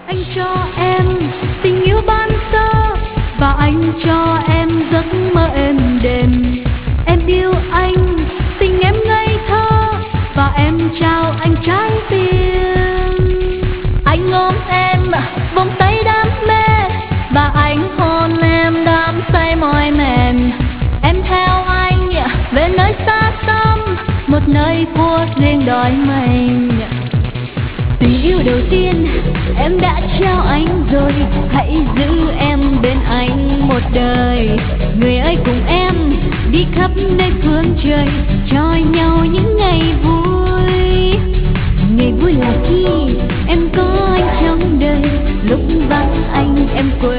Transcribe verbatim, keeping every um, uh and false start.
Anh cho em tình yêu ban sơ và anh cho em giấc mơ êm đềm. Em yêu anh, tình em ngây thơ và em trao anh trái tim. Anh ôm em vòng tay đam mê và anh hôn em đắm say môi mềm. Em theo anh về nơi xa xăm, một nơi của riêng đôi mình. Tình yêu đầu tiên em đã trao anh rồi, hãy giữ em bên anh một đời. Người ơi cùng em đi khắp nơi phương trời, cho nhau những ngày vui. Ngày vui là khi em có anh trong đời, lúc vắng anh em quên